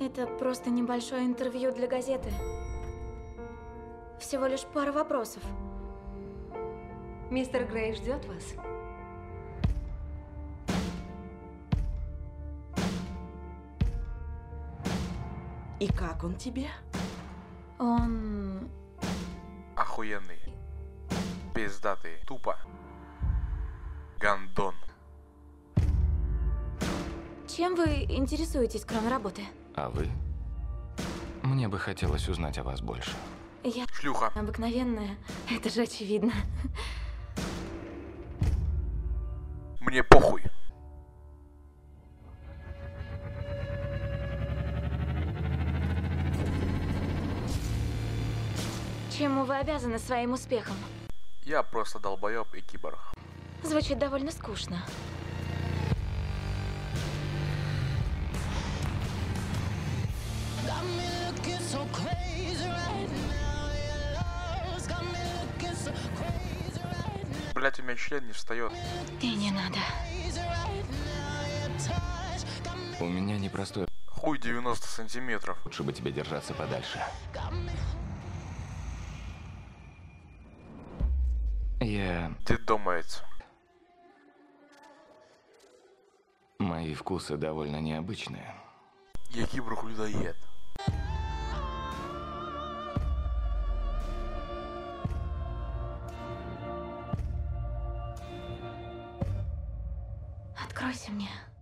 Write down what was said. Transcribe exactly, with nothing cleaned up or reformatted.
Это просто небольшое интервью для газеты. Всего лишь пара вопросов. Мистер Грей ждет вас. И как он тебе? Он... Охуенный. Пиздатый. Тупо. Гандон. Чем вы интересуетесь, кроме работы? А вы? Мне бы хотелось узнать о вас больше. Я Шлюха. обыкновенная. Это же очевидно. Мне похуй. Чему вы обязаны своим успехом? Я просто долбоеб и киборг. Звучит довольно скучно. Блять, у меня член не встает. И не надо. У меня непростой. Хуй девяносто сантиметров. Лучше бы тебе держаться подальше. Я... Дедомается. Мои вкусы довольно необычные. Я киборг-людоед. Откройся мне.